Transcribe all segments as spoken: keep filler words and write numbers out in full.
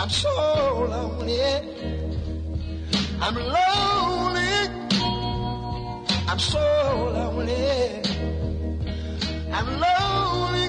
I'm so lonely. I'm lonely. I'm so lonely. I'm lonely.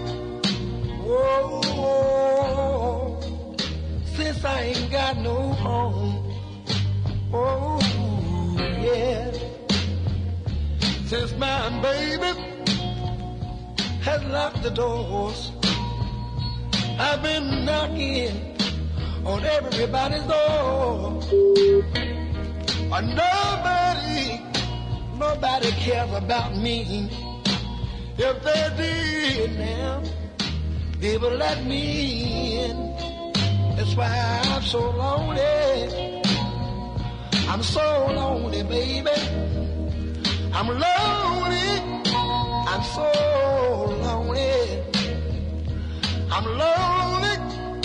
Whoa, since I ain't got no home. Oh, yeah. Since my baby has locked the doors, I've been knocking on everybody's door. Uh, nobody, nobody cares about me. If they did now, they would let me in. That's why I'm so lonely. I'm so lonely, baby. I'm lonely. I'm so lonely. I'm lonely.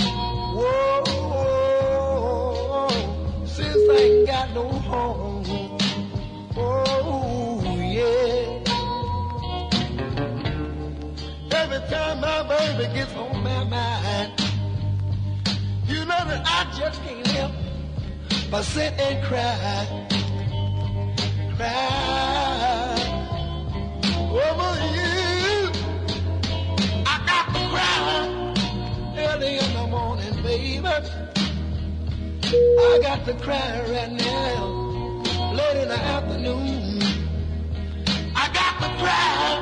Whoa, since I ain't got no home. Oh, yeah. Every time my baby gets on my mind, you know that I just can't help but sit and cry, cry over you. I got to cry early in the morning, baby. I got to cry right now, late in the afternoon. I got to cry.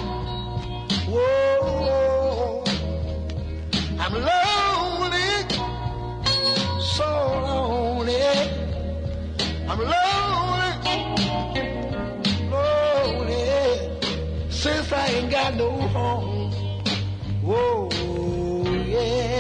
Whoa, I'm lonely, so lonely. I'm lonely, lonely, since I ain't got no home. Whoa, yeah.